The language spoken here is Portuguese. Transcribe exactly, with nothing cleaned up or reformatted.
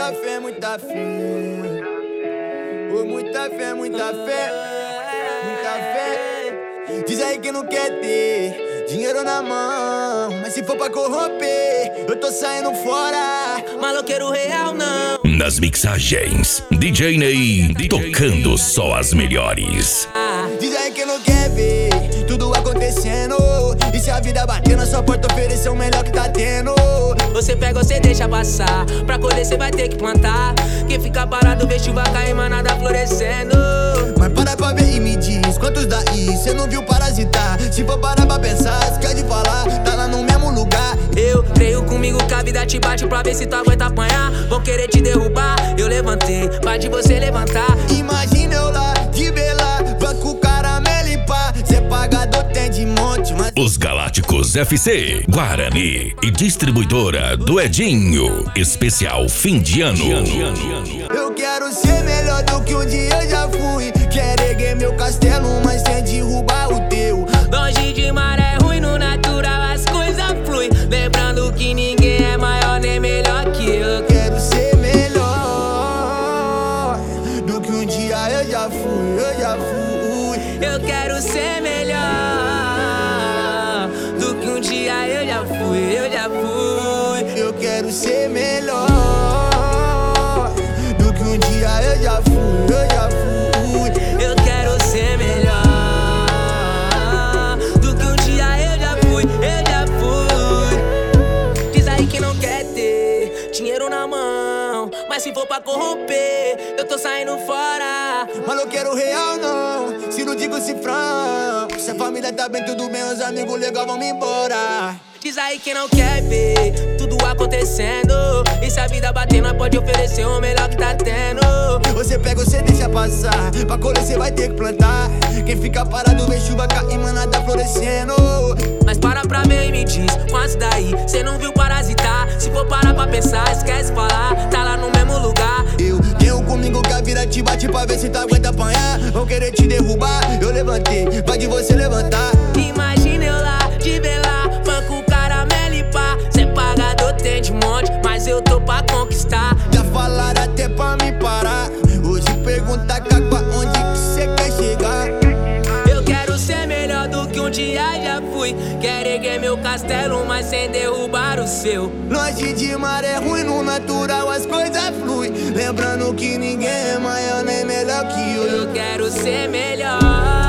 muita fé, muita fé. Oh, muita fé, muita fé. Muita fé. Diz aí que não quer ter dinheiro na mão, mas se for pra corromper, eu tô saindo fora. Maloqueiro real não. Nas mixagens, D J Ney tocando só as melhores. Diz aí que não quer ver tudo acontecendo, e se a vida bater na sua porta, oferecer o melhor que tá tendo. Você pega, você deixa passar. Pra colher cê vai ter que plantar. Quem fica parado vê chuva cair, mas nada florescendo. Mas para pra ver e me diz quantos daí cê não viu parasitar. Se for parar pra pensar, se quer de falar, tá lá no mesmo lugar. Eu creio comigo que a vida te bate pra ver se tu aguenta apanhar. Vão querer te derrubar, eu levantei pra de você levantar. Imagina eu lá, de vela, banco caramelo e pá. Cê pagador tem de monte, mas... Os Galácticos F C, Guarani e distribuidora do Edinho. Especial fim de ano. Eu quero ser melhor do que um dia eu já fui. Quero erguer meu castelo, mas sem derrubar o teu. Longe de maré ruim, no natural as coisas fluem. Lembrando que ninguém é maior nem melhor que eu. Quero ser melhor do que um dia eu já fui, eu já fui. Eu quero ser melhor do que um dia eu já fui, eu já fui. Eu quero ser melhor do que um dia eu já fui, eu já fui. Eu quero ser melhor do que um dia eu já fui, eu já fui. Diz aí que não quer ter dinheiro na mão, mas se for pra corromper, eu tô saindo fora. Maloqueiro real não, se não digo cifrão. Se a família tá bem, tudo bem, os amigos legal vão me embora. Diz aí que não quer ver tudo acontecendo, e se a vida bater, nós pode oferecer o melhor que tá tendo. Você pega, você deixa passar. Pra colher cê vai ter que plantar. Quem fica parado vê chuva cair, mas nada florescendo. Mas para pra ver e me diz quantos daí cê não viu parasitar. Se for parar pra pensar, esquece falar, tá lá no mesmo lugar. Eu tenho comigo que a vida te bate pra ver se tu aguenta apanhar. Vão querer te derrubar, eu levantei, vai de você levantar. Imagina eu lá, de vela, banco caramelo e pá. Cê pagador tem de monte, mas eu tô pra conquistar. Já falaram até pra me parar. Hoje pergunta cacua, onde que cê quer chegar? Eu quero ser melhor do que um dia já fui. Quero erguer meu castelo, mas sem derrubar o seu. Longe de maré ruim, no natural as coisas fluem. Lembrando que ninguém é maior nem melhor que eu. Eu quero ser melhor